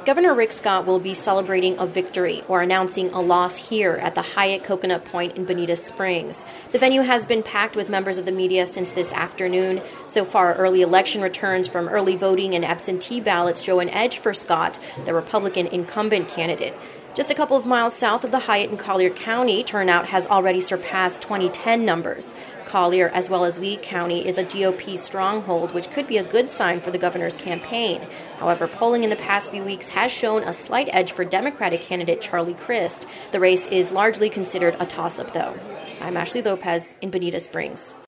Governor Rick Scott will be celebrating a victory or announcing a loss here at the Hyatt Coconut Point in Bonita Springs. The venue has been packed with members of the media since this afternoon. So far, early election returns from early voting and absentee ballots show an edge for Scott, the Republican incumbent candidate. Just a couple of miles south of the Hyatt in Collier County, turnout has already surpassed 2010 numbers. Collier, as well as Lee County, is a GOP stronghold, which could be a good sign for the governor's campaign. However, polling in the past few weeks has shown a slight edge for Democratic candidate Charlie Crist. The race is largely considered a toss-up, though. I'm Ashley Lopez in Bonita Springs.